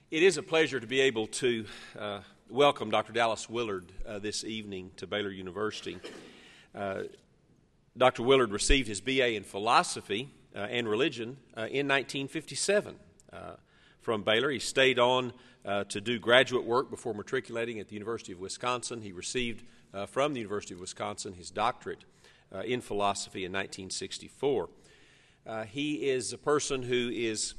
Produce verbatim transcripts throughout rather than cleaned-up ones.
It is a pleasure to be able to uh, welcome Doctor Dallas Willard uh, this evening to Baylor University. Uh, Doctor Willard received his B A in philosophy uh, and religion uh, in nineteen fifty-seven uh, from Baylor. He stayed on uh, to do graduate work before matriculating at the University of Wisconsin. He received uh, from the University of Wisconsin his doctorate uh, in philosophy in nineteen sixty-four. Uh, he is a person who is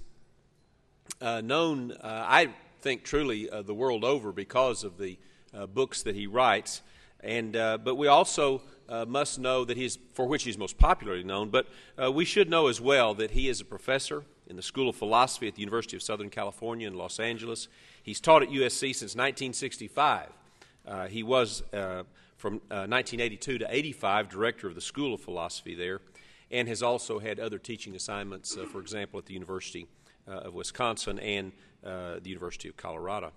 Uh, known, uh, I think, truly uh, the world over because of the uh, books that he writes, and uh, but we also uh, must know that he's, for which he's most popularly known, but uh, we should know as well that he is a professor in the School of Philosophy at the University of Southern California in Los Angeles. He's taught at U S C since nineteen sixty-five. Uh, he was, uh, from uh, nineteen eighty-two to eighty-five, director of the School of Philosophy there, and has also had other teaching assignments, uh, for example, at the University Uh, of Wisconsin and uh, the University of Colorado.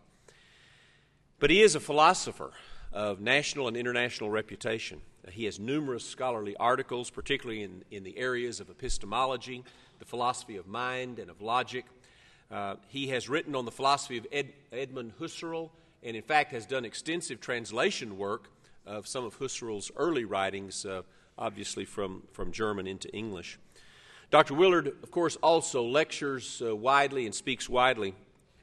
But he is a philosopher of national and international reputation. Uh, he has numerous scholarly articles, particularly in, in the areas of epistemology, the philosophy of mind, and of logic. Uh, he has written on the philosophy of Ed, Edmund Husserl, and in fact has done extensive translation work of some of Husserl's early writings, uh, obviously from, from German into English. Doctor Willard, of course, also lectures uh, widely and speaks widely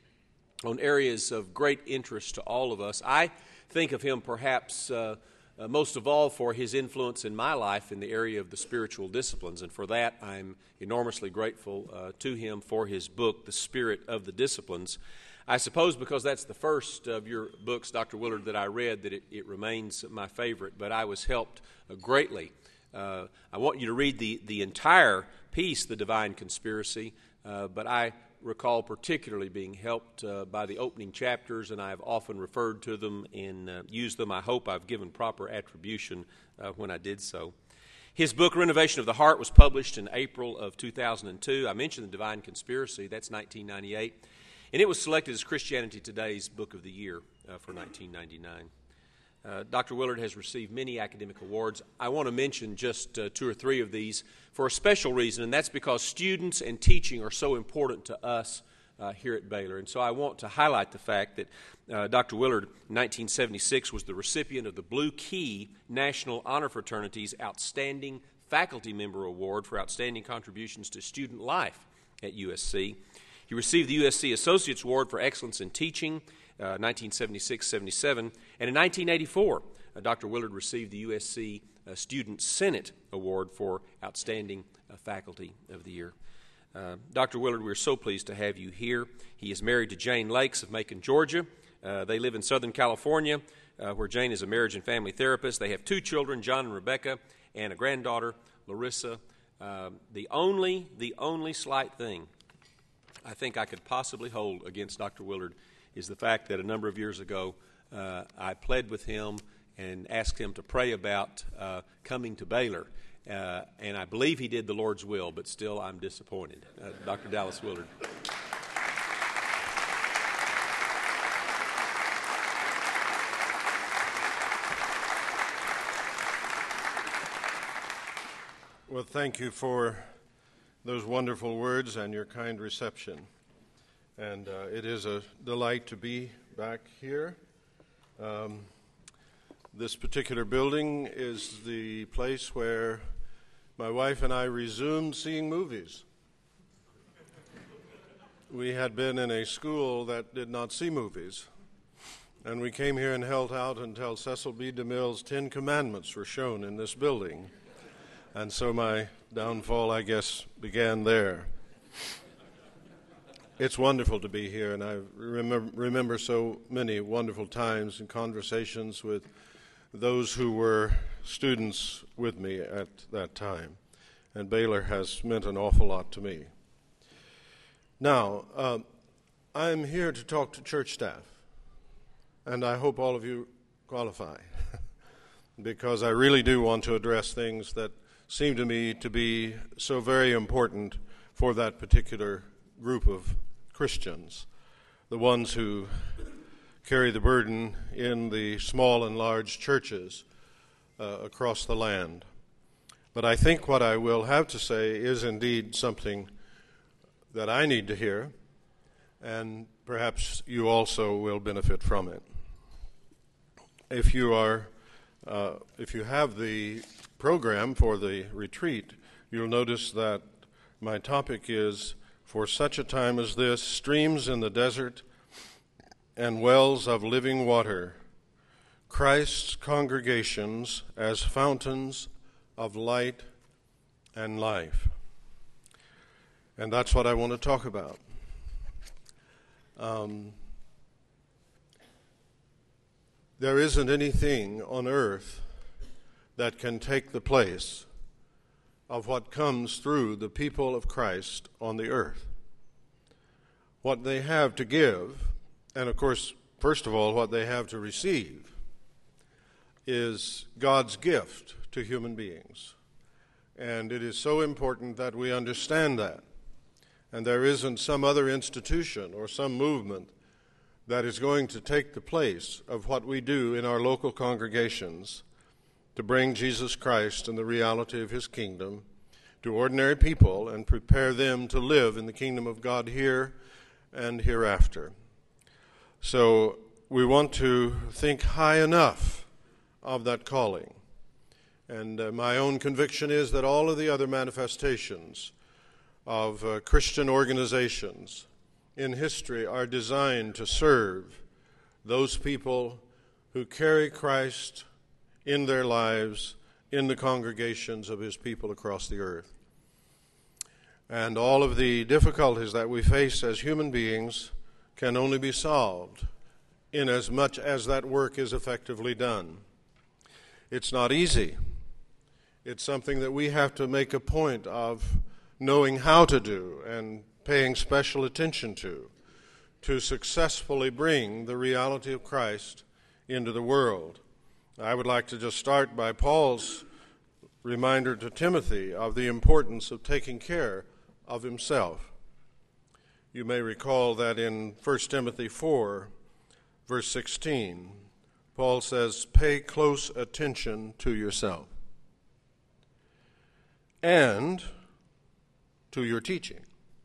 on areas of great interest to all of us. I think of him perhaps uh, uh, most of all for his influence in my life in the area of the spiritual disciplines, and for that I'm enormously grateful uh, to him for his book, The Spirit of the Disciplines. I suppose because that's the first of your books, Doctor Willard, that I read, that it, it remains my favorite, but I was helped uh, greatly. Uh, I want you to read the, the entire piece, The Divine Conspiracy, uh, but I recall particularly being helped uh, by the opening chapters, and I have often referred to them and uh, used them. I hope I've given proper attribution uh, when I did so. His book, Renovation of the Heart, was published in April of two thousand two. I mentioned The Divine Conspiracy, that's nineteen ninety-eight, and it was selected as Christianity Today's Book of the Year uh, for nineteen ninety-nine. Uh, Doctor Willard has received many academic awards. I want to mention just uh, two or three of these for a special reason, and that's because students and teaching are so important to us uh, here at Baylor. And so I want to highlight the fact that uh, Doctor Willard, in nineteen seventy-six, was the recipient of the Blue Key National Honor Fraternity's Outstanding Faculty Member Award for outstanding contributions to student life at U S C. He received the U S C Associates Award for Excellence in Teaching, Uh, nineteen seventy-six seventy-seven, and in nineteen eighty-four, uh, Doctor Willard received the U S C uh, Student Senate Award for Outstanding uh, Faculty of the Year. Uh, Doctor Willard, we're so pleased to have you here. He is married to Jane Lakes of Macon, Georgia. Uh, they live in Southern California, uh, where Jane is a marriage and family therapist. They have two children, John and Rebecca, and a granddaughter, Larissa. Uh, the only, the only slight thing I think I could possibly hold against Doctor Willard is the fact that a number of years ago uh, I pled with him and asked him to pray about uh, coming to Baylor. Uh, and I believe he did the Lord's will, but still I'm disappointed. Uh, Doctor Dallas Willard. Well, thank you for those wonderful words and your kind reception. And uh, it is a delight to be back here. Um, this particular building is the place where my wife and I resumed seeing movies. We had been in a school that did not see movies, and we came here and held out until Cecil B. DeMille's Ten Commandments were shown in this building. And so my downfall, I guess, began there. It's wonderful to be here, and I remember, remember so many wonderful times and conversations with those who were students with me at that time. And Baylor has meant an awful lot to me. Now, uh, I'm here to talk to church staff, and I hope all of you qualify, because I really do want to address things that seem to me to be so very important for that particular group of Christians, the ones who carry the burden in the small and large churches uh, across the land. But I think what I will have to say is indeed something that I need to hear, and perhaps you also will benefit from it. If you are, uh, if you have the program for the retreat, you'll notice that my topic is, for such a time as this, streams in the desert and wells of living water, Christ's congregations as fountains of light and life. And that's what I want to talk about. Um, there isn't anything on earth that can take the place of what comes through the people of Christ on the earth. What they have to give, and of course, first of all, what they have to receive, is God's gift to human beings. And it is so important that we understand that. And there isn't some other institution or some movement that is going to take the place of what we do in our local congregations to bring Jesus Christ and the reality of his kingdom to ordinary people and prepare them to live in the kingdom of God here and hereafter. So we want to think high enough of that calling. And uh, my own conviction is that all of the other manifestations of uh, Christian organizations in history are designed to serve those people who carry Christ in their lives in the congregations of his people across the earth. And all of the difficulties that we face as human beings can only be solved in as much as that work is effectively done. It's not easy. It's something that we have to make a point of knowing how to do and paying special attention to, to successfully bring the reality of Christ into the world. I would like to just start by Paul's reminder to Timothy of the importance of taking care of himself. You may recall that in First Timothy four, verse sixteen, Paul says, "Pay close attention to yourself and to your teaching.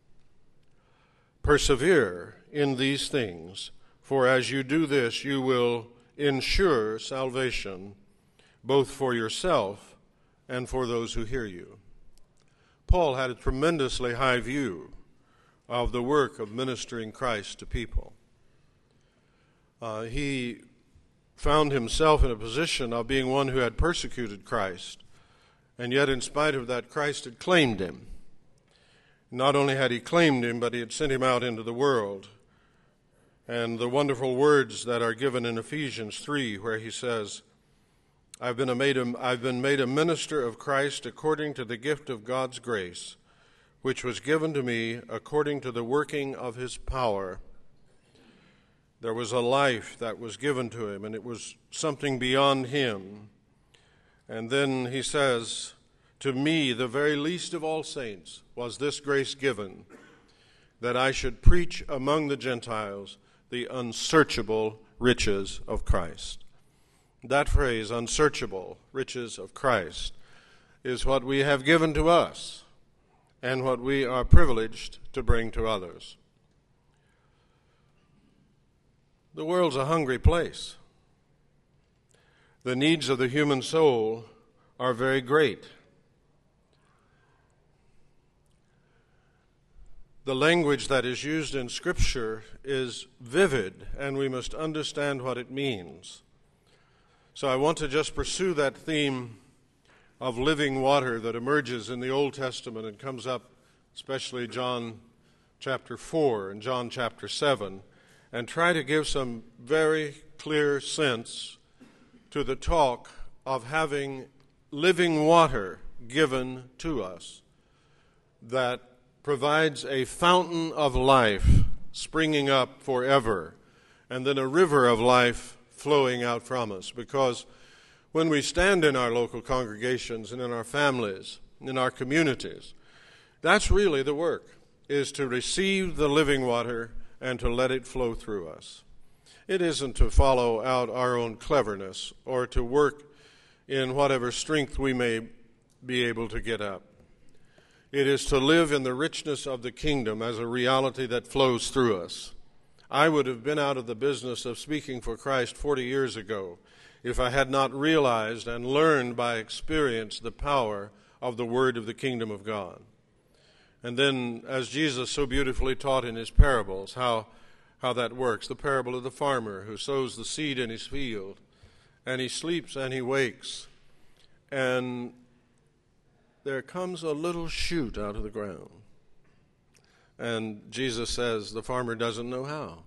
Persevere in these things, for as you do this, you will ensure salvation both for yourself and for those who hear you." Paul had a tremendously high view of the work of ministering Christ to people. Uh, he found himself in a position of being one who had persecuted Christ, and yet in spite of that, Christ had claimed him. Not only had he claimed him, but he had sent him out into the world. And the wonderful words that are given in Ephesians three, where he says, I've been, a made a, I've been made a minister of Christ according to the gift of God's grace, which was given to me according to the working of his power. There was a life that was given to him, and it was something beyond him. And then he says, to me, the very least of all saints, was this grace given, that I should preach among the Gentiles the unsearchable riches of Christ. That phrase, unsearchable riches of Christ, is what we have given to us and what we are privileged to bring to others. The world's a hungry place. The needs of the human soul are very great. The language that is used in Scripture is vivid, and we must understand what it means. So I want to just pursue that theme of living water that emerges in the Old Testament and comes up, especially John chapter four and John chapter seven, and try to give some very clear sense to the talk of having living water given to us that provides a fountain of life springing up forever, and then a river of life flowing out from us. Because when we stand in our local congregations and in our families, in our communities, that's really the work, is to receive the living water and to let it flow through us. It isn't to follow out our own cleverness or to work in whatever strength we may be able to get up. It is to live in the richness of the kingdom as a reality that flows through us. I would have been out of the business of speaking for Christ forty years ago if I had not realized and learned by experience the power of the word of the kingdom of God. And then, as Jesus so beautifully taught in his parables, how, how that works, the parable of the farmer who sows the seed in his field, and he sleeps and he wakes, and there comes a little shoot out of the ground. And Jesus says the farmer doesn't know how.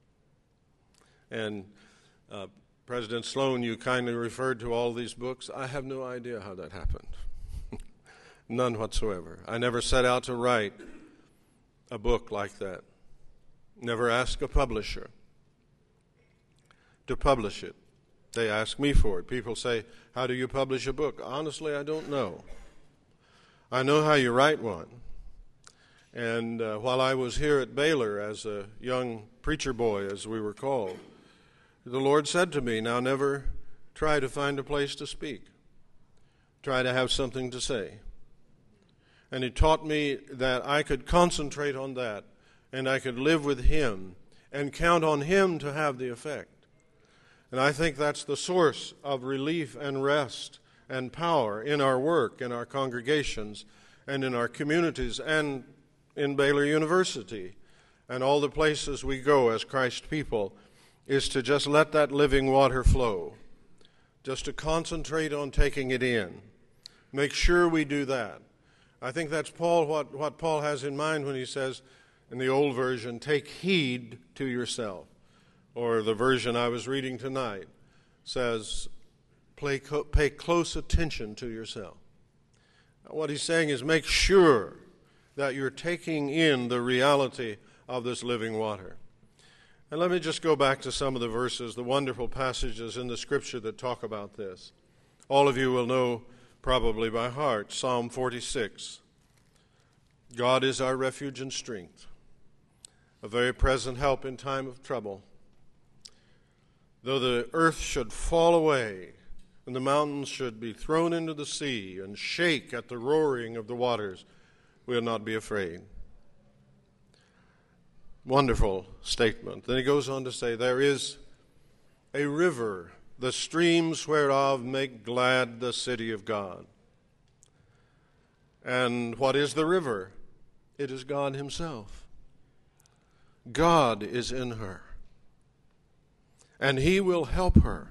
And uh, President Sloan, you kindly referred to all these books. I have no idea how that happened. None whatsoever. I never set out to write a book like that. Never asked a publisher to publish it. They ask me for it. People say, how do you publish a book? Honestly, I don't know. I know how you write one. And uh, while I was here at Baylor as a young preacher boy, as we were called, the Lord said to me, now never try to find a place to speak. Try to have something to say. And he taught me that I could concentrate on that, and I could live with him and count on him to have the effect. And I think that's the source of relief and rest and power in our work, in our congregations, and in our communities, and in Baylor University, and all the places we go as Christ people, is to just let that living water flow, just to concentrate on taking it in. Make sure we do that. I think that's Paul, what, what Paul has in mind when he says, in the old version, take heed to yourself. Or the version I was reading tonight says, Play, pay close attention to yourself. What he's saying is make sure that you're taking in the reality of this living water. And let me just go back to some of the verses, the wonderful passages in the Scripture that talk about this. All of you will know probably by heart Psalm forty-six. God is our refuge and strength, a very present help in time of trouble. Though the earth should fall away, and the mountains should be thrown into the sea and shake at the roaring of the waters, we'll not be afraid. Wonderful statement. Then he goes on to say, there is a river, the streams whereof make glad the city of God. And what is the river? It is God himself. God is in her, and he will help her.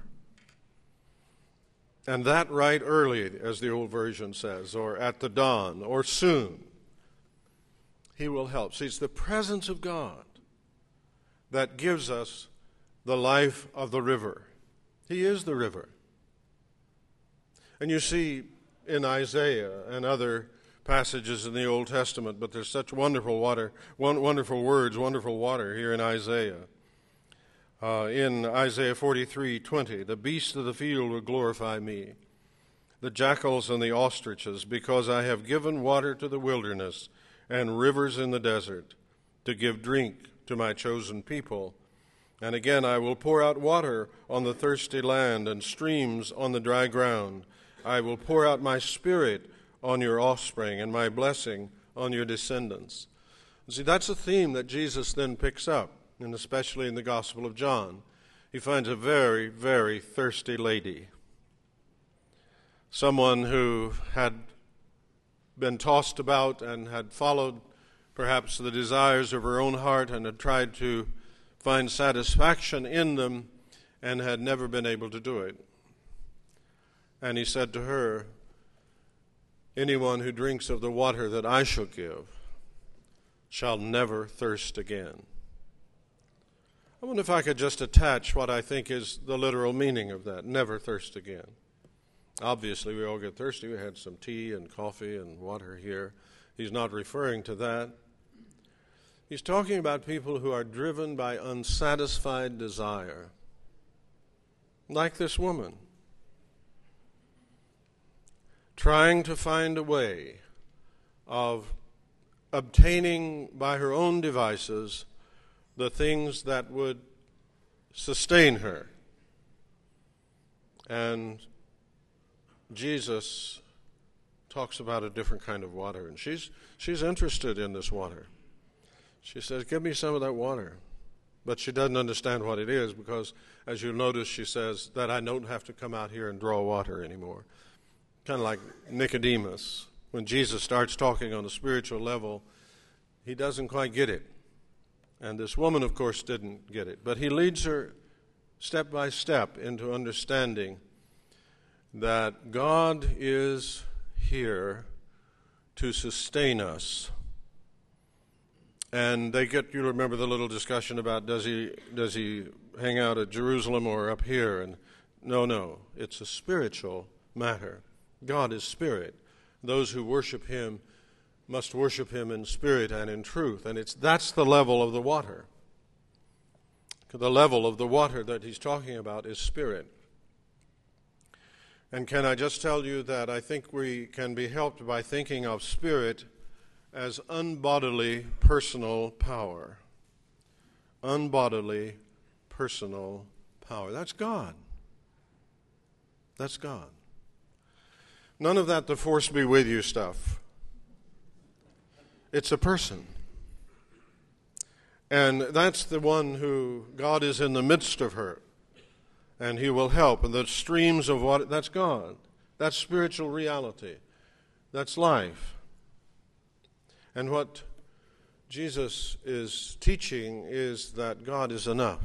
And that right early, as the old version says, or at the dawn, or soon, he will help. See, it's the presence of God that gives us the life of the river. He is the river. And you see in Isaiah and other passages in the Old Testament, but there's such wonderful water, wonderful words, wonderful water here in Isaiah. Uh, in Isaiah forty-three twenty, the beasts of the field will glorify me, the jackals and the ostriches, because I have given water to the wilderness and rivers in the desert, to give drink to my chosen people. And again, I will pour out water on the thirsty land and streams on the dry ground. I will pour out my spirit on your offspring and my blessing on your descendants. See, that's a theme that Jesus then picks up, and especially in the Gospel of John. He finds a very, very thirsty lady, someone who had been tossed about and had followed perhaps the desires of her own heart and had tried to find satisfaction in them and had never been able to do it. And he said to her, anyone who drinks of the water that I shall give shall never thirst again. I wonder if I could just attach what I think is the literal meaning of that, never thirst again. Obviously, we all get thirsty. We had some tea and coffee and water here. He's not referring to that. He's talking about people who are driven by unsatisfied desire, like this woman, trying to find a way of obtaining by her own devices the things that would sustain her. And Jesus talks about a different kind of water, and she's she's interested in this water. She says, give me some of that water. But she doesn't understand what it is because, as you'll notice, she says that I don't have to come out here and draw water anymore. Kind of like Nicodemus. When Jesus starts talking on a spiritual level, he doesn't quite get it. And this woman, of course, didn't get it. But he leads her step by step into understanding that God is here to sustain us. And they get, you remember the little discussion about does he does he hang out at Jerusalem or up here? And no, no, it's a spiritual matter. God is spirit. Those who worship him must worship him in spirit and in truth. And it's that's the level of the water. The level of the water that he's talking about is spirit. And can I just tell you that I think we can be helped by thinking of spirit as unbodily personal power. Unbodily personal power. That's God. That's God. None of that the force be with you stuff. It's a person. And that's the one who God is in the midst of her. And he will help. And the streams of water, that's God. That's spiritual reality. That's life. And what Jesus is teaching is that God is enough.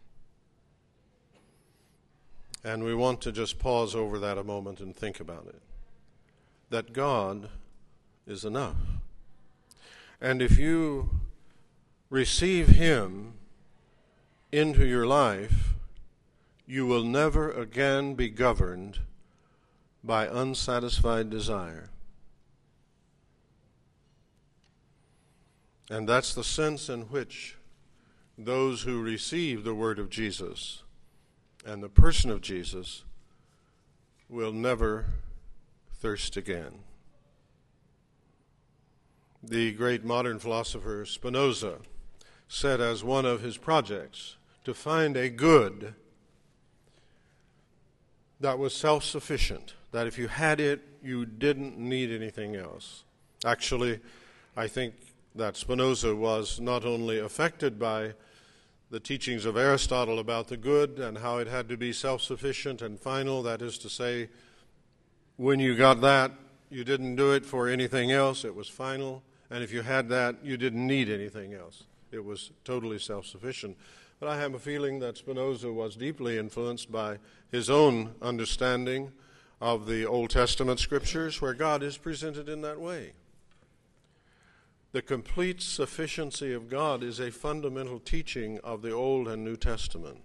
And we want to just pause over that a moment and think about it. That God is enough. And if you receive him into your life, you will never again be governed by unsatisfied desire. And that's the sense in which those who receive the word of Jesus and the person of Jesus will never thirst again. The great modern philosopher Spinoza said as one of his projects to find a good that was self-sufficient, that if you had it, you didn't need anything else. Actually, I think that Spinoza was not only affected by the teachings of Aristotle about the good and how it had to be self-sufficient and final, that is to say, when you got that, you didn't do it for anything else, it was final, and if you had that, you didn't need anything else. It was totally self-sufficient. But I have a feeling that Spinoza was deeply influenced by his own understanding of the Old Testament scriptures, where God is presented in that way. The complete sufficiency of God is a fundamental teaching of the Old and New Testament.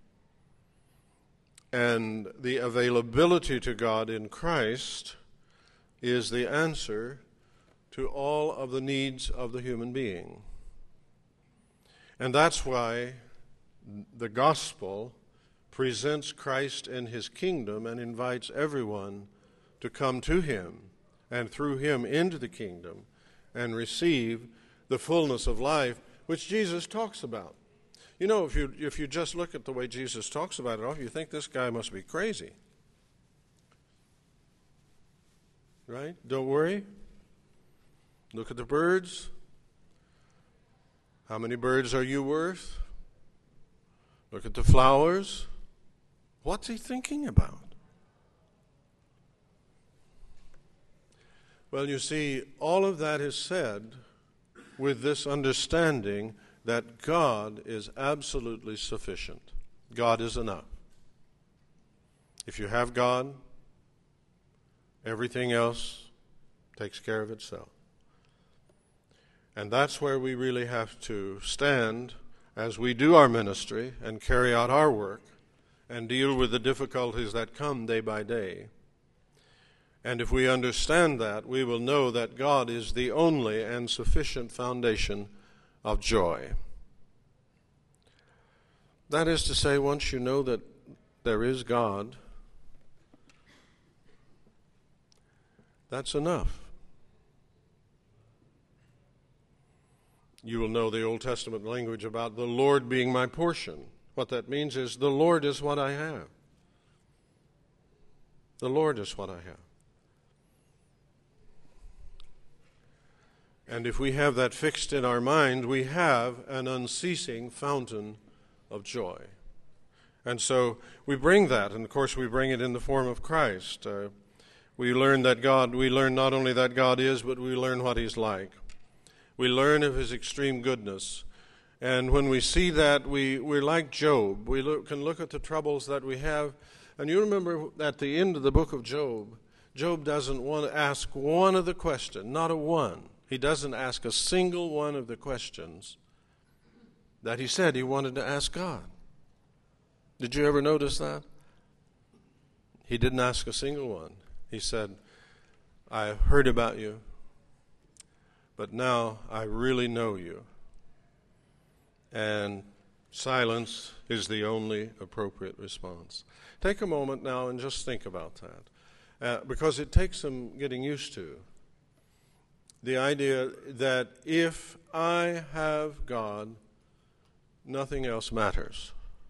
And the availability to God in Christ is the answer to all of the needs of the human being. And that's why the gospel presents Christ in his kingdom and invites everyone to come to him and through him into the kingdom and receive the fullness of life which Jesus talks about. You know, if you if you just look at the way Jesus talks about it, you think this guy must be crazy. Right? Don't worry. Look at the birds. How many birds are you worth? Look at the flowers. What's he thinking about? Well, you see, all of that is said with this understanding that God is absolutely sufficient. God is enough. If you have God, everything else takes care of itself. And that's where we really have to stand as we do our ministry and carry out our work and deal with the difficulties that come day by day. And if we understand that, we will know that God is the only and sufficient foundation of joy. That is to say, once you know that there is God, that's enough. You will know the Old Testament language about the Lord being my portion. What that means is the Lord is what I have. The Lord is what I have. And if we have that fixed in our mind, we have an unceasing fountain of joy. And so we bring that, and of course we bring it in the form of Christ. Uh, we learn that God, we learn not only that God is, but we learn what He's like. We learn of His extreme goodness. And when we see that, we, we're like Job. We look, can look at the troubles that we have. And you remember at the end of the book of Job, Job doesn't want to ask one of the questions, not a one. He doesn't ask a single one of the questions that he said he wanted to ask God. Did you ever notice that? He didn't ask a single one. He said, I have heard about you, but now I really know you. And silence is the only appropriate response. Take a moment now and just think about that, uh, because it takes some getting used to. The idea that if I have God, nothing else matters.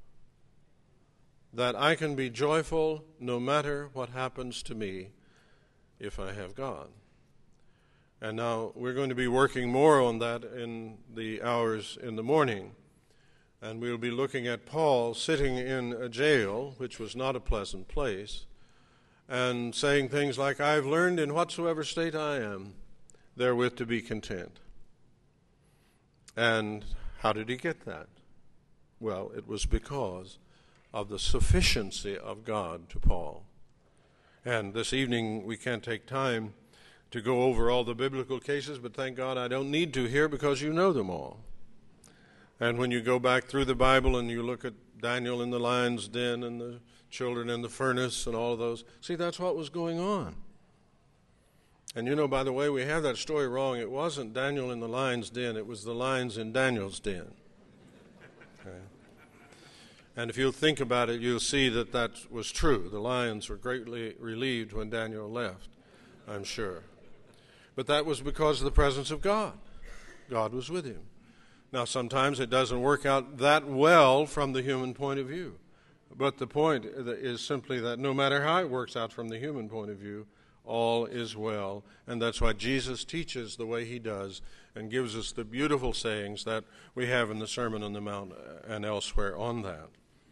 That I can be joyful no matter what happens to me if I have God. And now we're going to be working more on that in the hours in the morning. And we'll be looking at Paul sitting in a jail, which was not a pleasant place, and saying things like, I've learned in whatsoever state I am, therewith to be content. And how did he get that? Well, it was because of the sufficiency of God to Paul. And this evening we can't take time to go over all the biblical cases, but thank God I don't need to here because you know them all. And when you go back through the Bible and you look at Daniel in the lion's den and the children in the furnace and all of those, see, that's what was going on. And you know, by the way, we have that story wrong. It wasn't Daniel in the lion's den. It was the lions in Daniel's den. Okay. And if you'll think about it, you'll see that that was true. The lions were greatly relieved when Daniel left, I'm sure. But that was because of the presence of God. God was with him. Now, sometimes it doesn't work out that well from the human point of view. But the point is simply that no matter how it works out from the human point of view, all is well. And that's why Jesus teaches the way he does and gives us the beautiful sayings that we have in the Sermon on the Mount and elsewhere on that.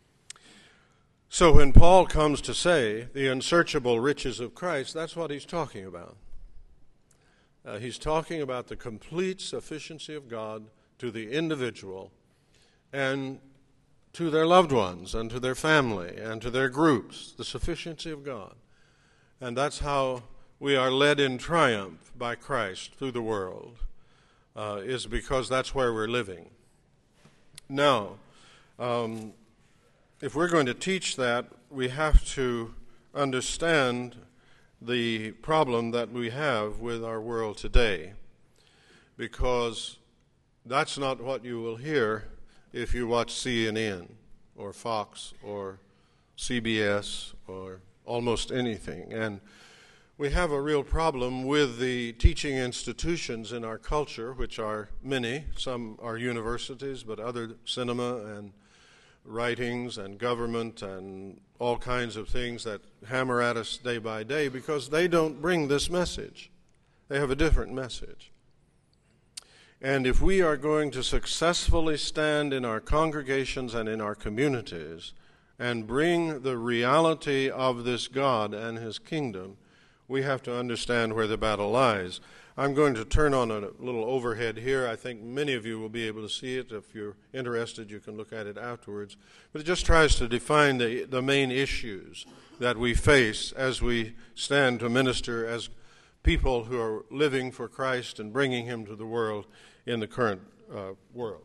So when Paul comes to say the unsearchable riches of Christ, that's what he's talking about. Uh, he's talking about the complete sufficiency of God to the individual and to their loved ones and to their family and to their groups, the sufficiency of God. And that's how we are led in triumph by Christ through the world, uh, is because that's where we're living. Now, um, if we're going to teach that, we have to understand the problem that we have with our world today, because that's not what you will hear if you watch C N N or Fox or C B S or almost anything. And we have a real problem with the teaching institutions in our culture, which are many. Some are universities, but other cinema and writings and government and all kinds of things that hammer at us day by day because they don't bring this message. They have a different message. And if we are going to successfully stand in our congregations and in our communities and bring the reality of this God and his kingdom, we have to understand where the battle lies. I'm going to turn on a little overhead here. I think many of you will be able to see it. If you're interested, you can look at it afterwards. But it just tries to define the, the main issues that we face as we stand to minister as people who are living for Christ and bringing him to the world in the current uh, world.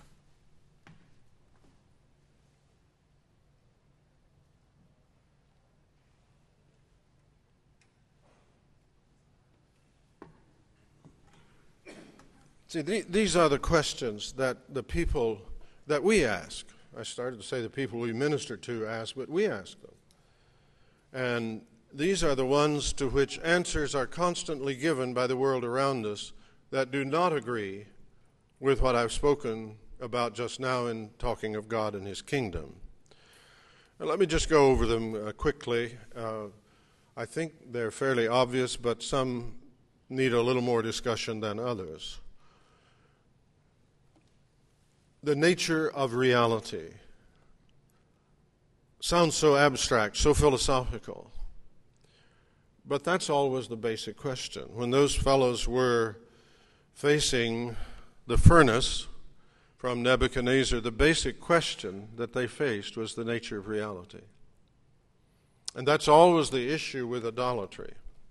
See, th- these are the questions that the people that we ask. I started to say the people we minister to ask, but we ask them. And these are the ones to which answers are constantly given by the world around us that do not agree with what I've spoken about just now in talking of God and his kingdom. Now, let me just go over them uh, quickly. Uh, I think they're fairly obvious, but some need a little more discussion than others. The nature of reality sounds so abstract, so philosophical. But that's always the basic question. When those fellows were facing the furnace from Nebuchadnezzar, the basic question that they faced was the nature of reality. And that's always the issue with idolatry.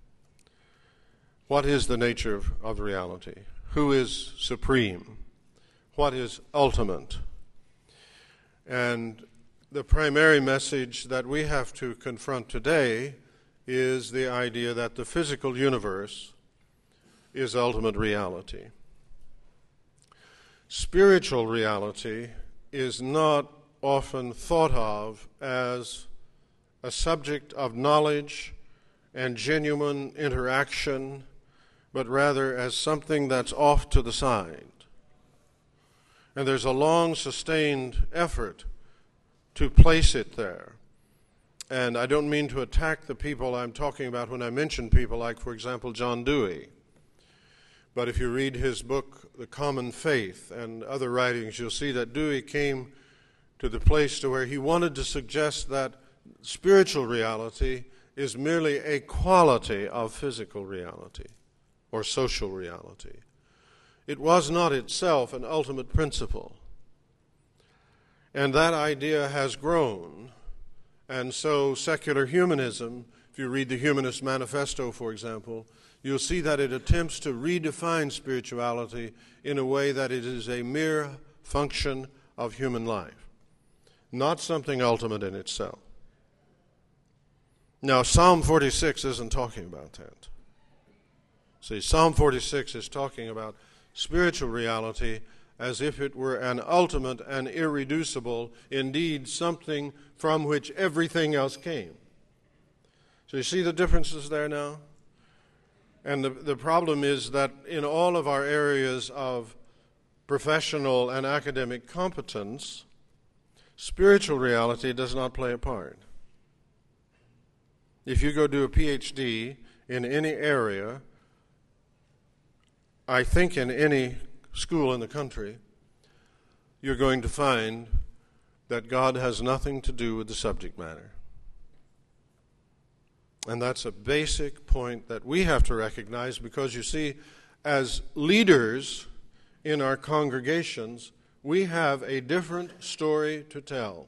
What is the nature of, of reality? Who is supreme? What is ultimate? And the primary message that we have to confront today is the idea that the physical universe is ultimate reality. Spiritual reality is not often thought of as a subject of knowledge and genuine interaction, but rather as something that's off to the side. And there's a long, sustained effort to place it there. And I don't mean to attack the people I'm talking about when I mention people like, for example, John Dewey. But if you read his book, The Common Faith, and other writings, you'll see that Dewey came to the place to where he wanted to suggest that spiritual reality is merely a quality of physical reality or social reality. It was not itself an ultimate principle. And that idea has grown. And so secular humanism, if you read the Humanist Manifesto, for example, you'll see that it attempts to redefine spirituality in a way that it is a mere function of human life, not something ultimate in itself. Now, Psalm forty-six isn't talking about that. See, Psalm forty-six is talking about spiritual reality as if it were an ultimate and irreducible, indeed something from which everything else came. So you see the differences there now? And the, the problem is that in all of our areas of professional and academic competence, spiritual reality does not play a part. If you go do a P H D in any area, I think in any school in the country, you're going to find that God has nothing to do with the subject matter. And that's a basic point that we have to recognize, because you see, as leaders in our congregations, we have a different story to tell.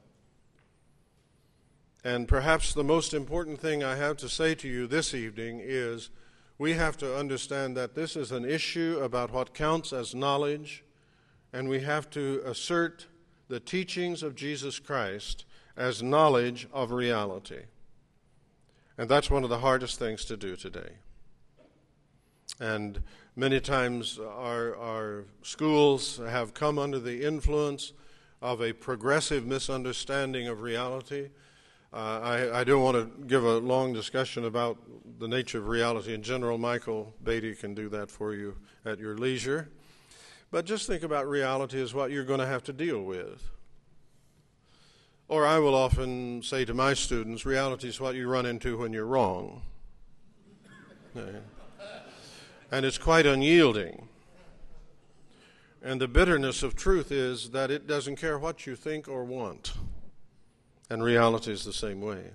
And perhaps the most important thing I have to say to you this evening is we have to understand that this is an issue about what counts as knowledge, and we have to assert the teachings of Jesus Christ as knowledge of reality. And that's one of the hardest things to do today. And many times our, our schools have come under the influence of a progressive misunderstanding of reality. Uh, I, I don't want to give a long discussion about the nature of reality in general. Michael Beatty can do that for you at your leisure. But just think about reality as what you're going to have to deal with. Or I will often say to my students, reality is what you run into when you're wrong. And it's quite unyielding. And the bitterness of truth is that it doesn't care what you think or want. And reality is the same way.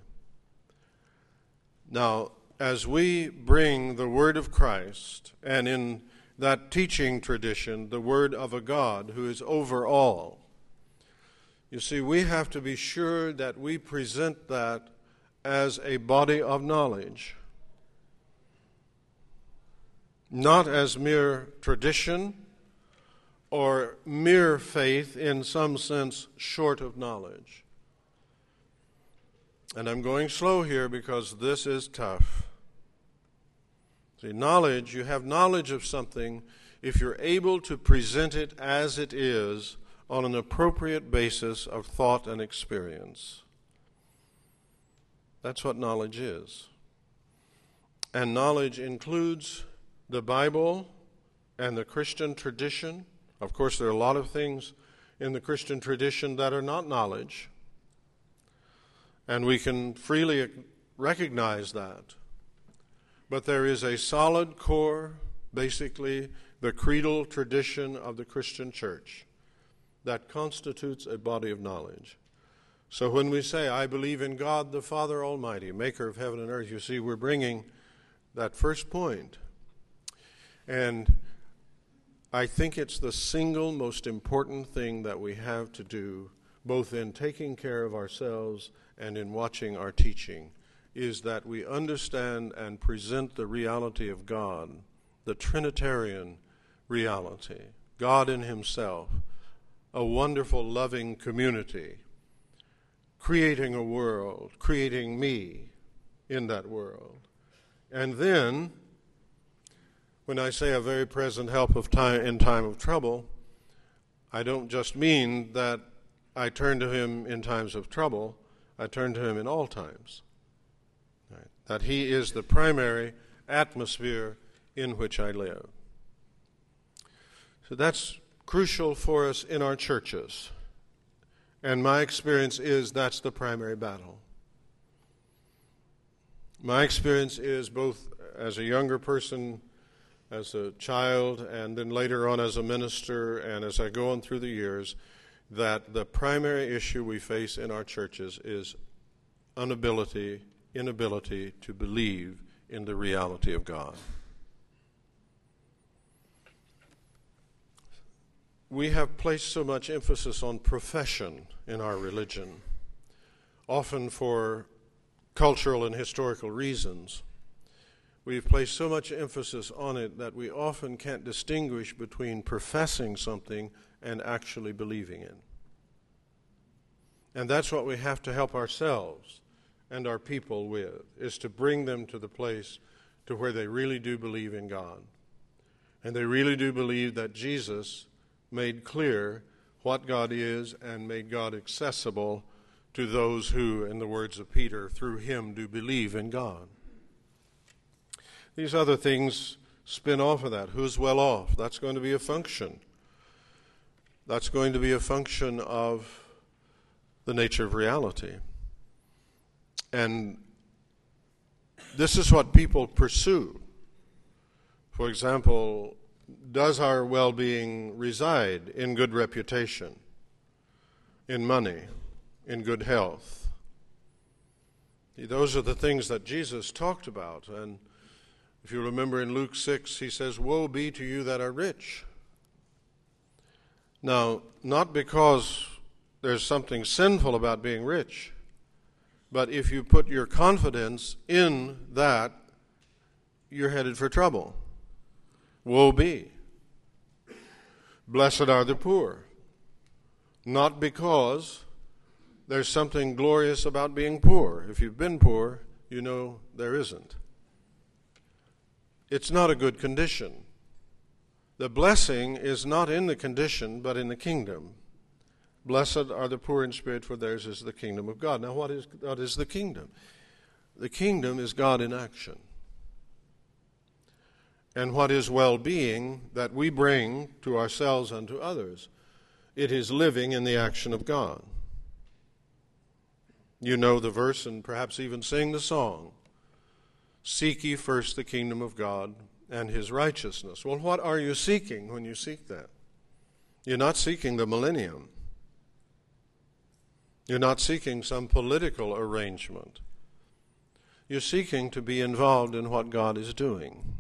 Now, as we bring the Word of Christ, and in that teaching tradition, the Word of a God who is over all, you see, we have to be sure that we present that as a body of knowledge, not as mere tradition or mere faith in some sense short of knowledge. And I'm going slow here because this is tough. See, knowledge, you have knowledge of something if you're able to present it as it is on an appropriate basis of thought and experience. That's what knowledge is. And knowledge includes the Bible and the Christian tradition. Of course, there are a lot of things in the Christian tradition that are not knowledge. And we can freely recognize that. but there is a solid core, basically the creedal tradition of the Christian church, that constitutes a body of knowledge. So when we say, I believe in God the Father Almighty, maker of heaven and earth, you see, we're bringing that first point. And I think it's the single most important thing that we have to do, both in taking care of ourselves and in watching our teaching, is that we understand and present the reality of God, the Trinitarian reality, God in himself, a wonderful, loving community, creating a world, creating me in that world. And then, when I say a very present help of time in time of trouble, I don't just mean that I turn to him in times of trouble, I turn to him in all times. Right? That he is the primary atmosphere in which I live. So that's crucial for us in our churches. And my experience is that's the primary battle. My experience is, both as a younger person, as a child, and then later on as a minister, and as I go on through the years, that the primary issue we face in our churches is inability, inability to believe in the reality of God. We have placed so much emphasis on profession in our religion, often for cultural and historical reasons. We've placed so much emphasis on it that we often can't distinguish between professing something and actually believing it. And that's what we have to help ourselves and our people with, is to bring them to the place to where they really do believe in God. And they really do believe that Jesus made clear what God is and made God accessible to those who, in the words of Peter, through him do believe in God. These other things spin off of that. Who's well off? That's going to be a function. That's going to be a function of the nature of reality. And this is what people pursue. For example, does our well-being reside in good reputation, in money, in good health? Those are the things that Jesus talked about. And if you remember in Luke six, he says, woe be to you that are rich. Now, not because there's something sinful about being rich, but if you put your confidence in that, you're headed for trouble. Woe be. Blessed are the poor. Not because there's something glorious about being poor. If you've been poor, you know there isn't. It's not a good condition. The blessing is not in the condition, but in the kingdom. Blessed are the poor in spirit, for theirs is the kingdom of God. Now, what is, what is the kingdom? The kingdom is God in action. And what is well-being that we bring to ourselves and to others? It is living in the action of God. You know the verse and perhaps even sing the song. Seek ye first the kingdom of God and his righteousness. Well, what are you seeking when you seek that? You're not seeking the millennium. You're not seeking some political arrangement. You're seeking to be involved in what God is doing.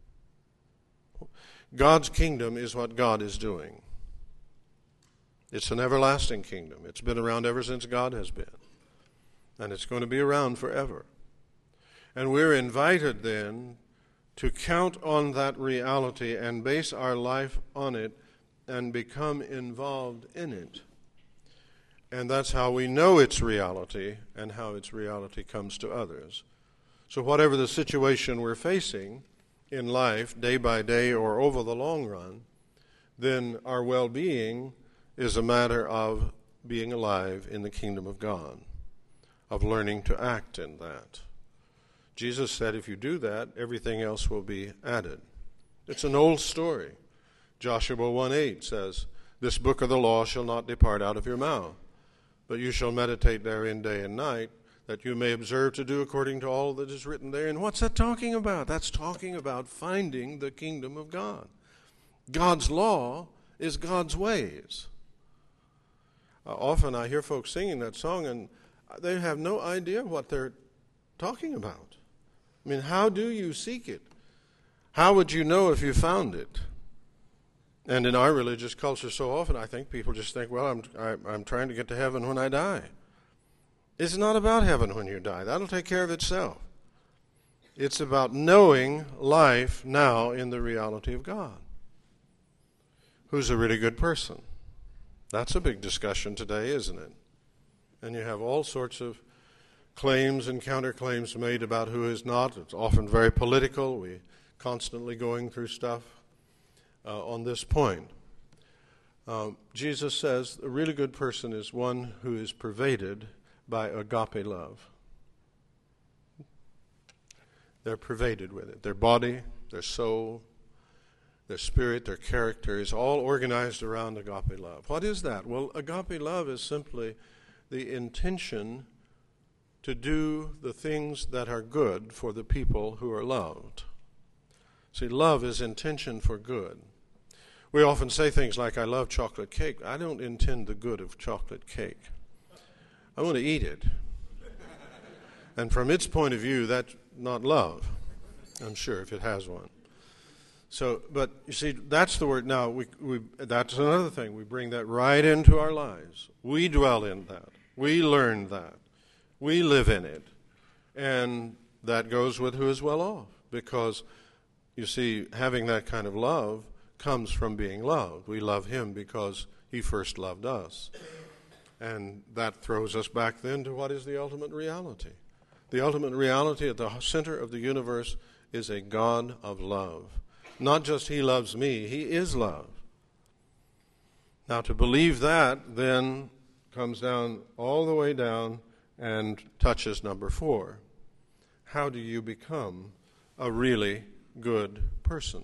God's kingdom is what God is doing. It's an everlasting kingdom. It's been around ever since God has been. And it's going to be around forever. And we're invited then to count on that reality and base our life on it and become involved in it. And that's how we know its reality and how its reality comes to others. So whatever the situation we're facing in life, day by day or over the long run, then our well-being is a matter of being alive in the kingdom of God, of learning to act in that. Jesus said if you do that, everything else will be added. It's an old story. Joshua one eight says, this book of the law shall not depart out of your mouth, but you shall meditate therein day and night, that you may observe to do according to all that is written there. And what's that talking about? That's talking about finding the kingdom of God. God's law is God's ways. Uh, often I hear folks singing that song and they have no idea what they're talking about. I mean, how do you seek it? How would you know if you found it? And in our religious culture, so often I think people just think, well, I'm, I, I'm trying to get to heaven when I die. It's not about heaven when you die. That'll take care of itself. It's about knowing life now in the reality of God. Who's a really good person? That's a big discussion today, isn't it? And you have all sorts of claims and counterclaims made about who is not. It's often very political. We're constantly going through stuff uh, on this point. Um, Jesus says a really good person is one who is pervaded by agape love. They're pervaded with it. Their body, their soul, their spirit, their character is all organized around agape love. What is that? Well, agape love is simply the intention to do the things that are good for the people who are loved. See, love is intention for good. We often say things like, I love chocolate cake. I don't intend the good of chocolate cake. I want to eat it. And from its point of view, that's not love, I'm sure, if it has one. So, but you see, that's the word. Now, we, we, that's another thing. We bring that right into our lives. We dwell in that. We learn that. We live in it. And that goes with who is well off. Because, you see, having that kind of love comes from being loved. We love him because he first loved us. And that throws us back then to what is the ultimate reality. The ultimate reality at the center of the universe is a God of love. Not just he loves me, he is love. Now to believe that then comes down all the way down and touches number four. How do you become a really good person?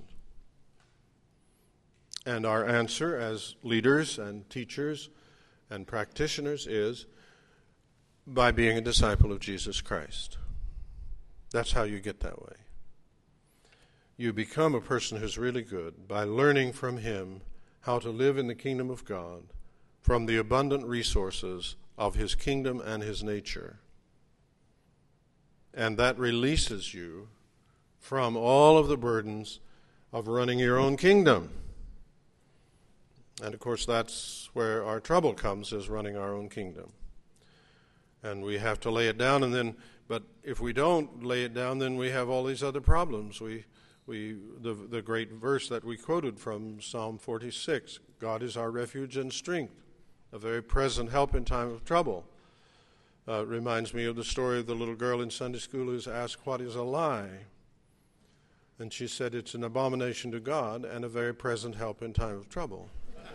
And our answer as leaders and teachers and practitioners is by being a disciple of Jesus Christ. That's how you get that way. You become a person who's really good by learning from him how to live in the kingdom of God from the abundant resources of his kingdom and his nature. And that releases you from all of the burdens of running your own kingdom. And of course, that's where our trouble comes, is running our own kingdom. And we have to lay it down, and then, but if we don't lay it down, then we have all these other problems. We, we, the, the great verse that we quoted from Psalm forty-six, God is our refuge and strength, a very present help in time of trouble. Uh, reminds me of the story of the little girl in Sunday school who's asked, what is a lie? And she said, it's an abomination to God and a very present help in time of trouble.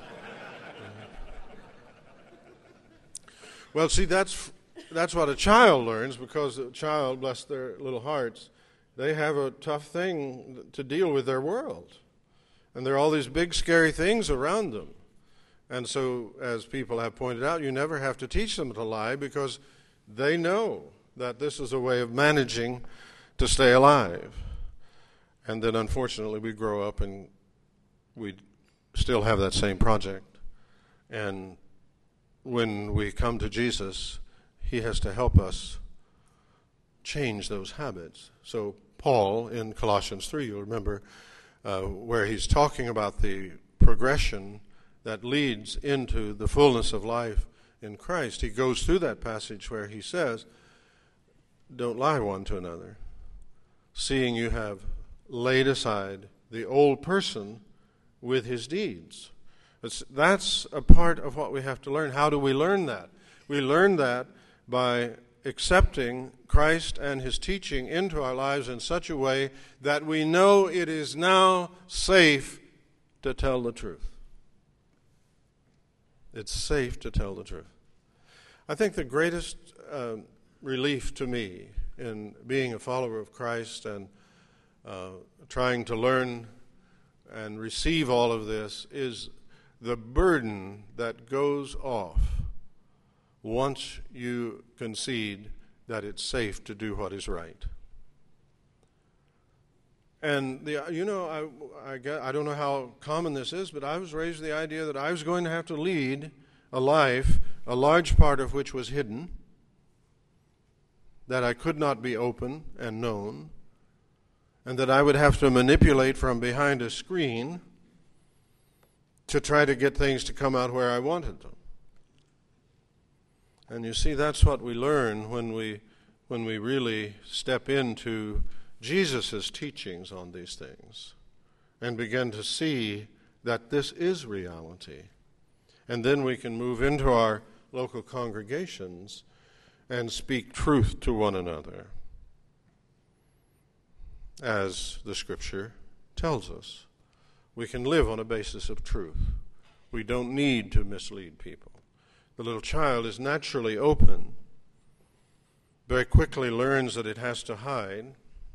Well, see, that's that's what a child learns, because a child, bless their little hearts, they have a tough thing to deal with their world. And there are all these big, scary things around them. And so, as people have pointed out, you never have to teach them to lie, because they know that this is a way of managing to stay alive. And then, unfortunately, we grow up and we still have that same project. And when we come to Jesus, he has to help us change those habits. So Paul in Colossians three, you'll remember, uh, where he's talking about the progression that leads into the fullness of life in Christ, he goes through that passage where he says, don't lie one to another, seeing you have laid aside the old person with his deeds. It's, that's a part of what we have to learn. How do we learn that? We learn that by accepting Christ and his teaching into our lives in such a way that we know it is now safe to tell the truth. It's safe to tell the truth. I think the greatest uh, relief to me in being a follower of Christ and uh, trying to learn and receive all of this is the burden that goes off once you concede that it's safe to do what is right. And the, you know, I, I, get, I don't know how common this is, but I was raised with the idea that I was going to have to lead a life, a large part of which was hidden, that I could not be open and known, and that I would have to manipulate from behind a screen to try to get things to come out where I wanted them. And you see, that's what we learn when we when we really step into Jesus' teachings on these things and begin to see that this is reality. And then we can move into our local congregations and speak truth to one another, as the Scripture tells us. We can live on a basis of truth. We don't need to mislead people. The little child is naturally open, very quickly learns that it has to hide,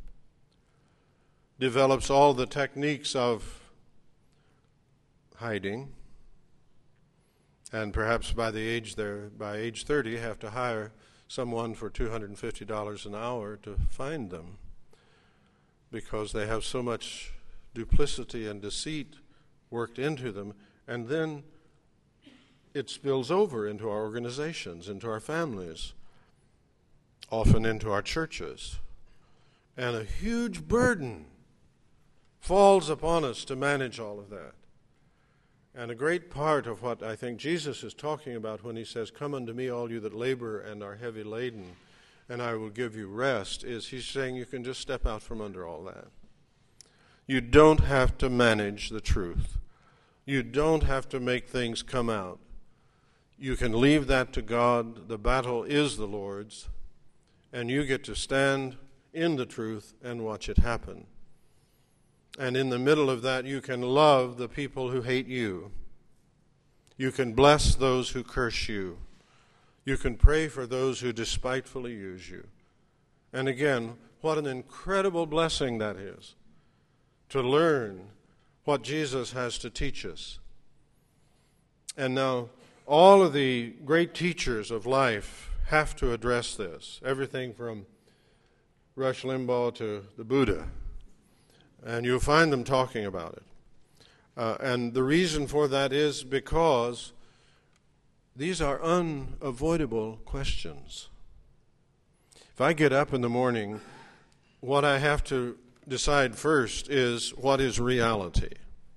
develops all the techniques of hiding, and perhaps by the age there, by age thirty, have to hire someone for two hundred fifty dollars an hour to find them, because they have so much duplicity and deceit worked into them, and then it spills over into our organizations, into our families, often into our churches, and a huge burden falls upon us to manage all of that. And a great part of what I think Jesus is talking about when he says, "Come unto me, all you that labor and are heavy laden, and I will give you rest," is he's saying you can just step out from under all that. You don't have to manage the truth. You don't have to make things come out. You can leave that to God. The battle is the Lord's, and you get to stand in the truth and watch it happen. And in the middle of that, you can love the people who hate you. You can bless those who curse you. You can pray for those who despitefully use you. And again, what an incredible blessing that is, to learn what Jesus has to teach us. And now, all of the great teachers of life have to address this. Everything from Rush Limbaugh to the Buddha. And you'll find them talking about it. Uh, and the reason for that is because these are unavoidable questions. If I get up in the morning, what I have to decide first is, what is reality?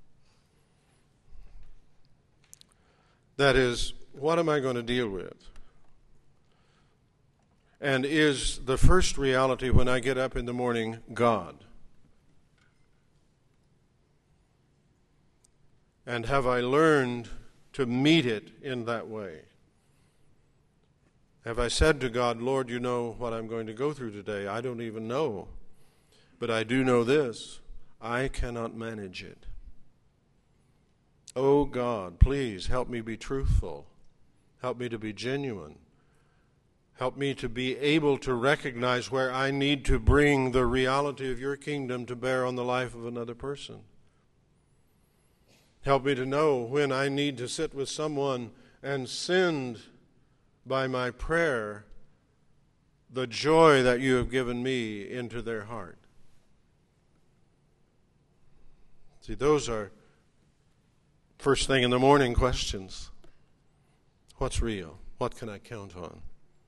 That is, what am I going to deal with? And is the first reality when I get up in the morning God? And have I learned to meet it in that way? Have I said to God, "Lord, you know what I'm going to go through today. I don't even know. But I do know this. I cannot manage it. Oh God, please help me be truthful. Help me to be genuine. Help me to be able to recognize where I need to bring the reality of your kingdom to bear on the life of another person. Help me to know when I need to sit with someone and send by my prayer the joy that you have given me into their heart." See, those are first thing in the morning questions. What's real? What can I count on?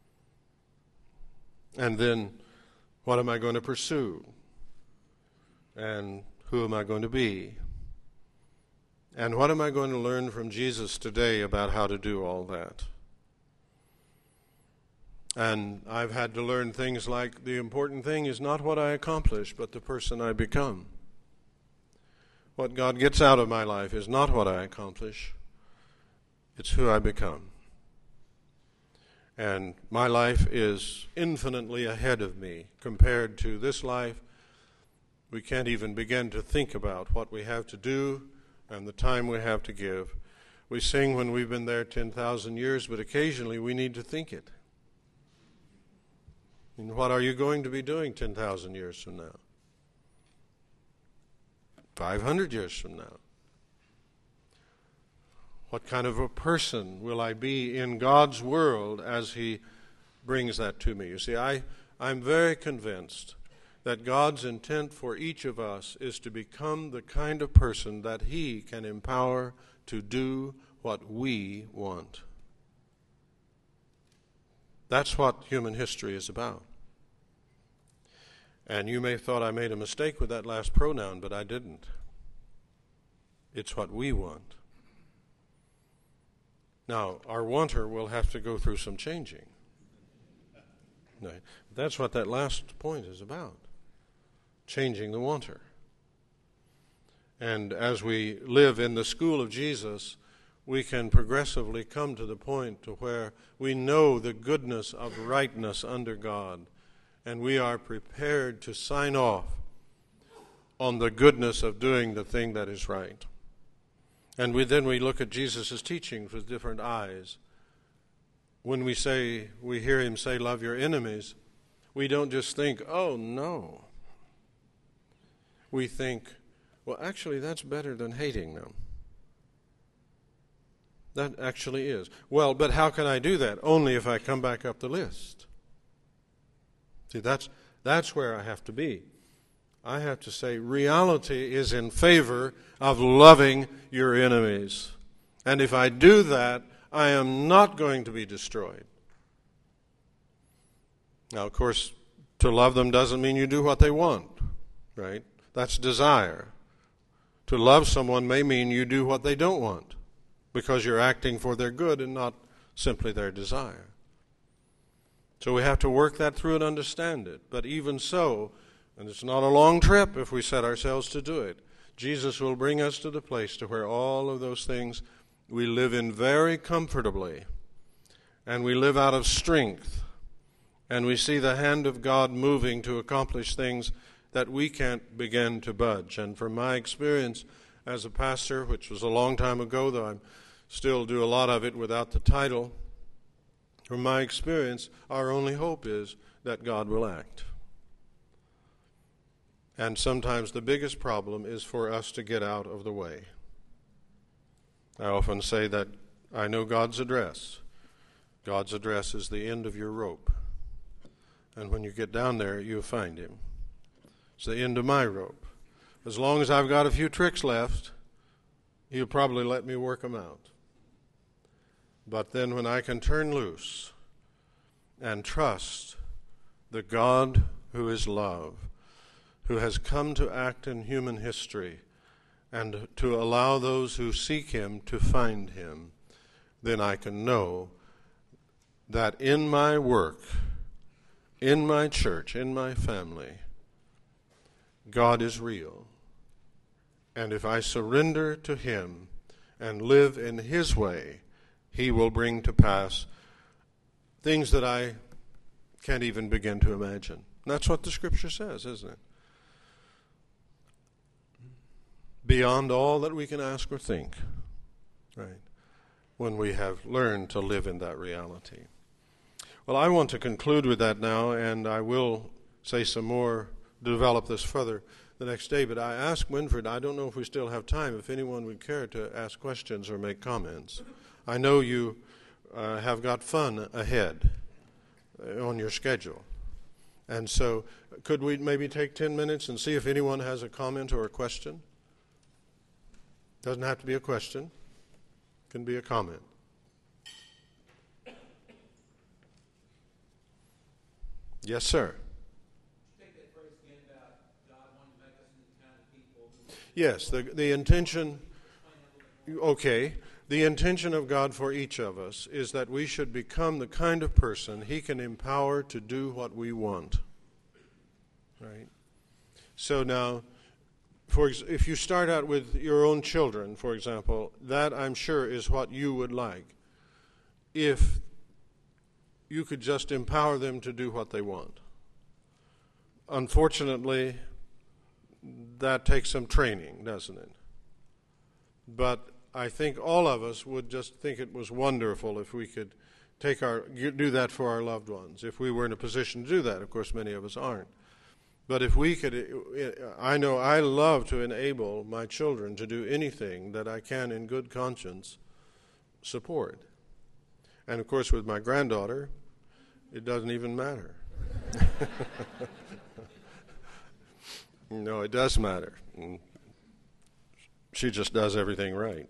And then, what am I going to pursue? And who am I going to be? And what am I going to learn from Jesus today about how to do all that? And I've had to learn things like, the important thing is not what I accomplish, but the person I become. What God gets out of my life is not what I accomplish, it's who I become. And my life is infinitely ahead of me compared to this life. We can't even begin to think about what we have to do and the time we have to give. We sing when we've been there ten thousand years, but occasionally we need to think it. And what are you going to be doing ten thousand years from now? five hundred years from now? What kind of a person will I be in God's world as He brings that to me. You see, I, I'm very convinced that God's intent for each of us is to become the kind of person that He can empower to do what we want. That's what human history is about. And you may have thought I made a mistake with that last pronoun, but I didn't. It's what we want. Now, our wanter will have to go through some changing. Right. That's what that last point is about. Changing the wanter. And as we live in the school of Jesus, we can progressively come to the point to where we know the goodness of rightness under God, and we are prepared to sign off on the goodness of doing the thing that is right. And we then we look at Jesus' teachings with different eyes. When we say, we hear Him say, love your enemies, we don't just think, oh no. We think, well, actually that's better than hating them. That actually is. Well, but how can I do that? Only if I come back up the list. See, that's that's where I have to be. I have to say reality is in favor of loving your enemies. And if I do that, I am not going to be destroyed. Now, of course, to love them doesn't mean you do what they want, right? That's desire. To love someone may mean you do what they don't want, because you're acting for their good and not simply their desire. So we have to work that through and understand it. But even so, and it's not a long trip if we set ourselves to do it, Jesus will bring us to the place to where all of those things we live in very comfortably, and we live out of strength, and we see the hand of God moving to accomplish things that we can't begin to budge. And from my experience as a pastor, which was a long time ago, though I still do a lot of it without the title, from my experience, our only hope is that God will act. And sometimes the biggest problem is for us to get out of the way. I often say that I know God's address. God's address is the end of your rope. And when you get down there, you'll find Him. It's the end of my rope. As long as I've got a few tricks left, He'll probably let me work them out. But then when I can turn loose and trust the God who is love, who has come to act in human history and to allow those who seek Him to find Him, then I can know that in my work, in my church, in my family, God is real. And if I surrender to Him and live in His way, He will bring to pass things that I can't even begin to imagine. And that's what the Scripture says, isn't it? Beyond all that we can ask or think, right? When we have learned to live in that reality. Well, I want to conclude with that now, and I will say some more, develop this further the next day. But I asked Winfred, I don't know if we still have time, if anyone would care to ask questions or make comments. I know you uh, have got fun ahead uh, on your schedule. And so could we maybe take ten minutes and see if anyone has a comment or a question? Doesn't have to be a question. It can be a comment. Yes, sir. Take that phrase again about God wanting to make us into the kind of people. Yes, the the intention, okay, the intention of God for each of us is that we should become the kind of person He can empower to do what we want. Right? So now, for ex- if you start out with your own children, for example, that I'm sure is what you would like. If you could just empower them to do what they want. Unfortunately, that takes some training, doesn't it? But I think all of us would just think it was wonderful if we could take our do that for our loved ones. If we were in a position to do that, of course, many of us aren't. But if we could, I know I love to enable my children to do anything that I can in good conscience support. And of course, with my granddaughter, It doesn't even matter. No, it does matter. She just does everything right.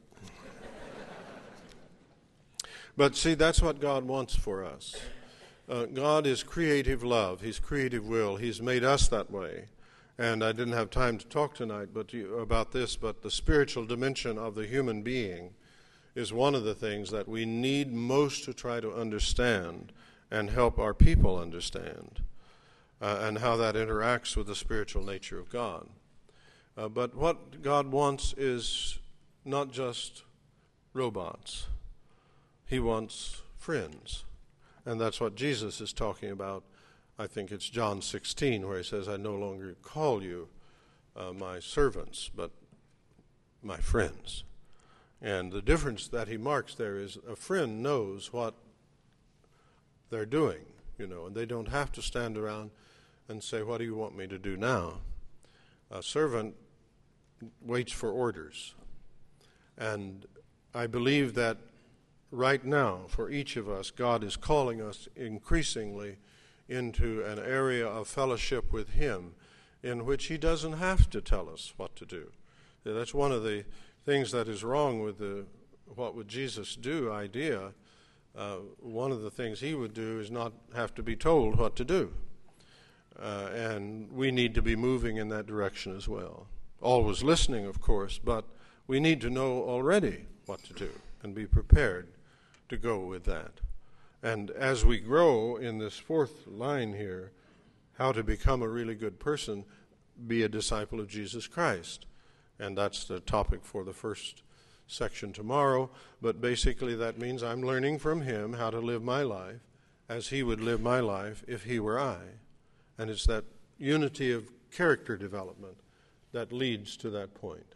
But see, that's what God wants for us. Uh, God is creative love. He's creative will. He's made us that way. And I didn't have time to talk tonight but you, about this, but the spiritual dimension of the human being is one of the things that we need most to try to understand and help our people understand, uh, and how that interacts with the spiritual nature of God. Uh, but what God wants is not just robots. He wants friends. And that's what Jesus is talking about. I think it's John sixteen, where he says, I no longer call you uh, my servants, but my friends. And the difference that he marks there is a friend knows what they're doing, you know, and they don't have to stand around and say, what do you want me to do now? A servant waits for orders. And I believe that right now, for each of us, God is calling us increasingly into an area of fellowship with him in which he doesn't have to tell us what to do. That's one of the things that is wrong with the what would Jesus do idea. Uh, one of the things he would do is not have to be told what to do. Uh, and we need to be moving in that direction as well. Always listening, of course, but we need to know already what to do and be prepared to go with that. And as we grow in this fourth line here, how to become a really good person, be a disciple of Jesus Christ. And that's the topic for the first section tomorrow. But basically that means I'm learning from him how to live my life as he would live my life if he were I. And it's that unity of character development that leads to that point.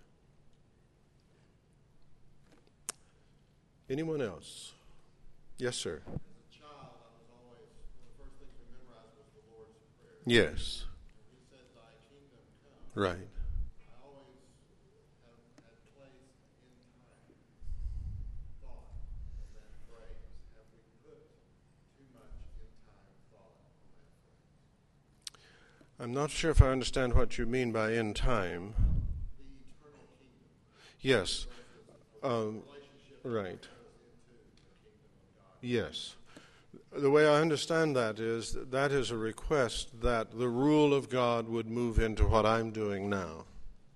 Anyone else? Yes, sir. As a child, I was always, one of the first things we memorized was the Lord's Prayer. Yes. He said, thy kingdom come. Right. I always have had placed in time thought of that phrase. Have we put too much in time thought on that phrase? I'm not sure if I understand what you mean by in time. The eternal kingdom. Yes. Um, Relationship right. goes into the kingdom of God. Yes. The way I understand that is that, that is a request that the rule of God would move into what I'm doing now.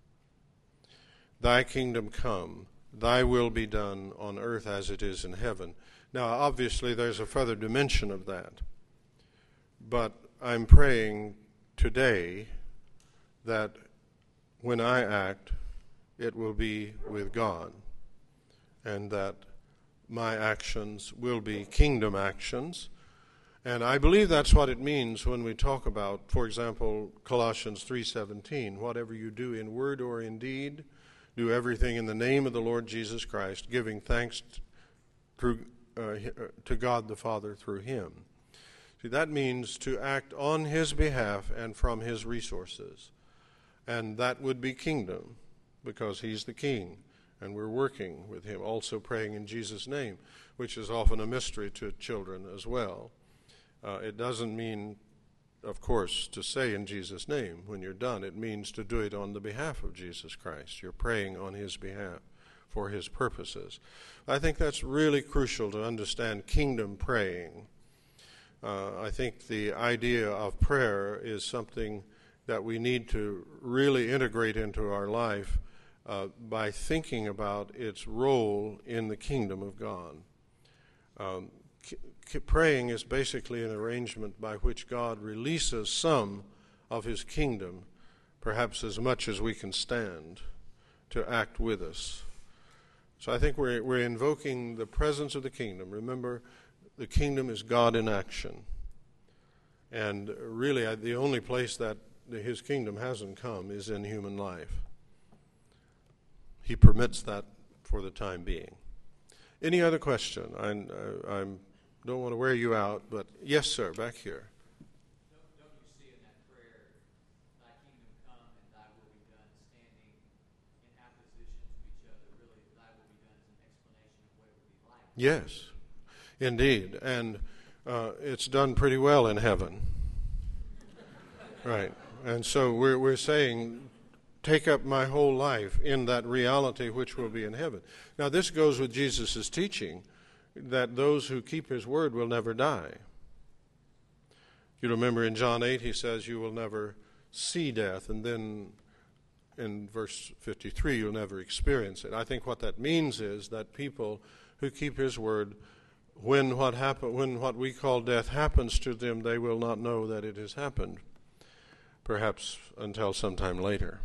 Thy kingdom come, thy will be done on earth as it is in heaven. Now, obviously, there's a further dimension of that. But I'm praying today that when I act, it will be with God, and that my actions will be kingdom actions. And I believe that's what it means when we talk about, for example, Colossians three seventeen, whatever you do in word or in deed, do everything in the name of the Lord Jesus Christ, giving thanks through, uh, to God the Father through him. See, that means to act on his behalf and from his resources. And that would be kingdom, because he's the king. And we're working with him, also praying in Jesus' name, which is often a mystery to children as well. Uh, it doesn't mean, of course, to say in Jesus' name when you're done. It means to do it on the behalf of Jesus Christ. You're praying on his behalf for his purposes. I think that's really crucial to understand kingdom praying. Uh, I think the idea of prayer is something that we need to really integrate into our life Uh, by thinking about its role in the kingdom of God. Um, c- c- praying is basically an arrangement by which God releases some of his kingdom, perhaps as much as we can stand, to act with us. So I think we're, we're invoking the presence of the kingdom. Remember, the kingdom is God in action. And really, I, the only place that his kingdom hasn't come is in human life. He permits that for the time being. Any other question? I, I, I don't want to wear you out, but yes, sir, back here. Don't, don't you see in that prayer, thy kingdom come and thy will be done, standing in opposition to each other? Really, thy will be done is an explanation of what it would be like. Yes, indeed. And uh, it's done pretty well in heaven. Right. And so we're, we're saying, take up my whole life in that reality which will be in heaven. Now, this goes with Jesus' teaching that those who keep his word will never die. You remember in John eight, he says, you will never see death. And then in verse fifty-three, you'll never experience it. I think what that means is that people who keep his word, when what happen, when what we call death happens to them, they will not know that it has happened, perhaps until sometime later.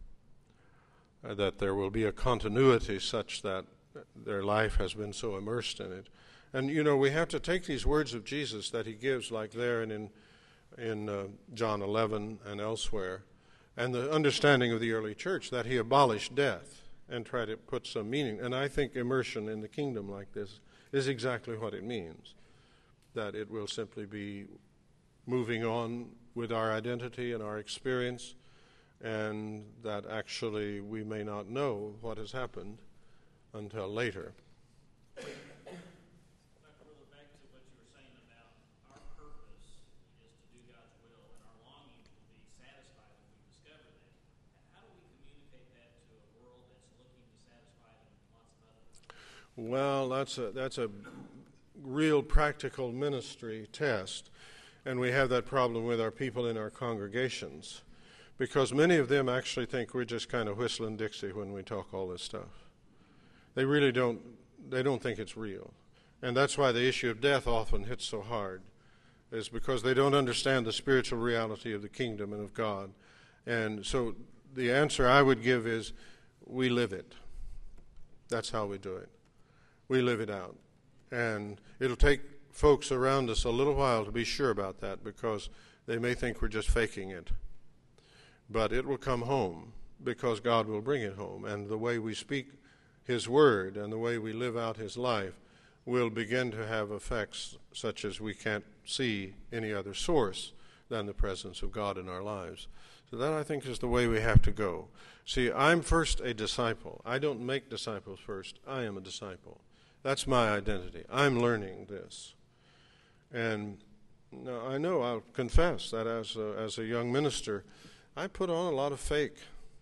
Uh, that there will be a continuity such that their life has been so immersed in it. And, you know, we have to take these words of Jesus that he gives, like there and in, in uh, John eleven and elsewhere, and the understanding of the early church that he abolished death and tried to put some meaning. And I think immersion in the kingdom like this is exactly what it means, that it will simply be moving on with our identity and our experience, and that actually we may not know what has happened until later. Doctor Willard, back to what you were saying about our purpose is to do God's will, and our longing will be satisfied if we discover that. How do we communicate that to a world that's looking to satisfy it in lots of other ways? Well, that's a, that's a real practical ministry test, and we have that problem with our people in our congregations, because many of them actually think we're just kind of whistling Dixie when we talk all this stuff. They really don't, they don't think it's real. And that's why the issue of death often hits so hard, is because they don't understand the spiritual reality of the kingdom and of God. And so the answer I would give is, we live it. That's how we do it. We live it out. And it'll take folks around us a little while to be sure about that, because they may think we're just faking it. But it will come home, because God will bring it home. And the way we speak his word and the way we live out his life will begin to have effects such as we can't see any other source than the presence of God in our lives. So that, I think, is the way we have to go. See, I'm first a disciple. I don't make disciples first. I am a disciple. That's my identity. I'm learning this. And now, I know, I'll confess that as a, as a young minister, I put on a lot of fake.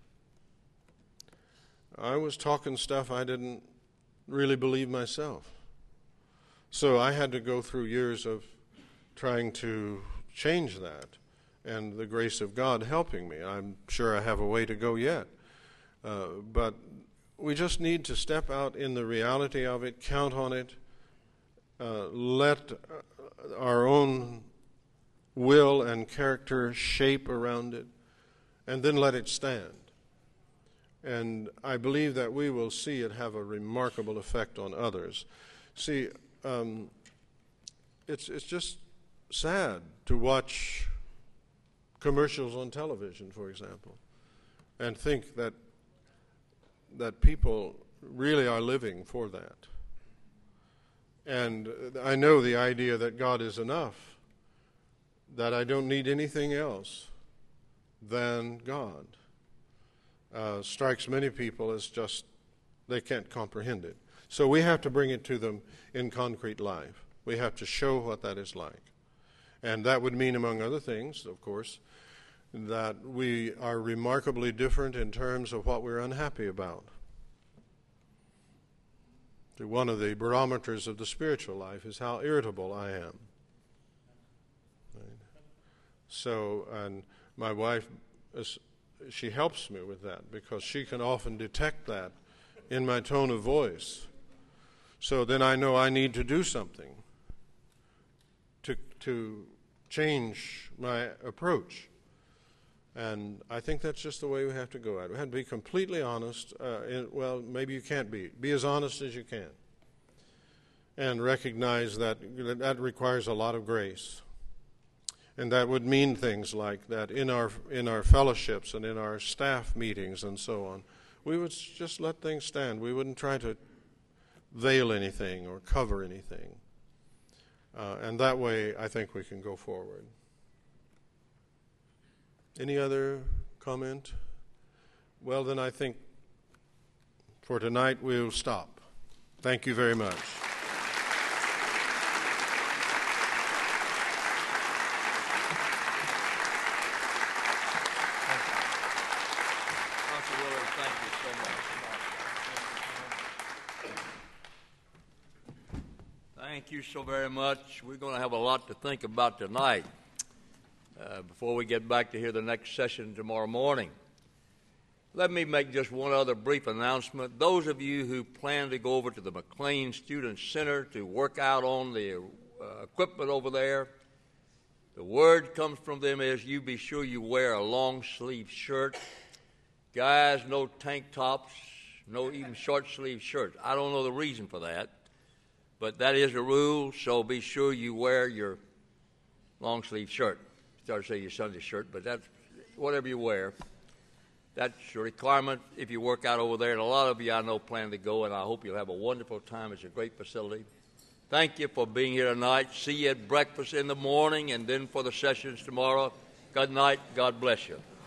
I was talking stuff I didn't really believe myself. So I had to go through years of trying to change that, and the grace of God helping me. I'm sure I have a way to go yet. Uh, but we just need to step out in the reality of it, count on it, uh, let our own will and character shape around it, and then let it stand. And I believe that we will see it have a remarkable effect on others. See, um, it's it's just sad to watch commercials on television, for example, and think that that people really are living for that. And I know the idea that God is enough, that I don't need anything else than God, uh, strikes many people as just, they can't comprehend it. So we have to bring it to them in concrete life. We have to show what that is like. And that would mean, among other things, of course, that we are remarkably different in terms of what we're unhappy about. One of the barometers of the spiritual life is how irritable I am. Right? So, and my wife, she helps me with that, because she can often detect that in my tone of voice. So then I know I need to do something to to change my approach. And I think that's just the way we have to go at it. We have to be completely honest. Uh, in, well, maybe you can't be. Be as honest as you can. And recognize that that requires a lot of grace. And that would mean things like that in our in our fellowships and in our staff meetings and so on, we would just let things stand. We wouldn't try to veil anything or cover anything. Uh, and that way, I think we can go forward. Any other comment? Well, then I think for tonight we'll stop. Thank you very much. thank you so very much. We're going to have a lot to think about tonight uh, before we get back to hear the next session tomorrow morning. Let me make just one other brief announcement. Those of you who plan to go over to the McLean Student Center to work out on the uh, equipment over there, the word comes from them is you be sure you wear a long-sleeve shirt. Guys, no tank tops, no even short-sleeve shirts. I don't know the reason for that, but that is a rule, so be sure you wear your long-sleeve shirt. Start to say your Sunday shirt, but that's whatever you wear. That's a requirement if you work out over there, and a lot of you I know plan to go, and I hope you'll have a wonderful time. It's a great facility. Thank you for being here tonight. See you at breakfast in the morning and then for the sessions tomorrow. Good night. God bless you.